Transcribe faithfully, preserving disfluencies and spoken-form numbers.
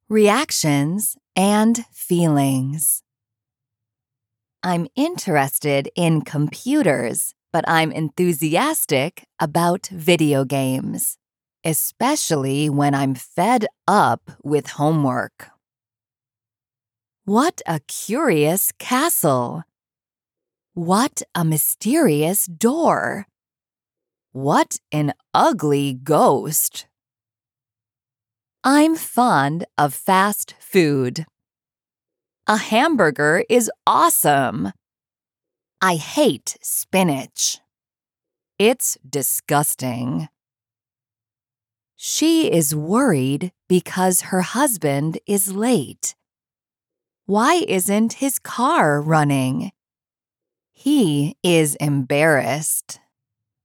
Reactions and feelings. I'm interested in computers, but I'm enthusiastic about video games, especially when I'm fed up with homework. What a curious castle! What a mysterious door! What an ugly ghost! I'm fond of fast food. A hamburger is awesome. I hate spinach. It's disgusting. She is worried because her husband is late. Why isn't his car running? He is embarrassed.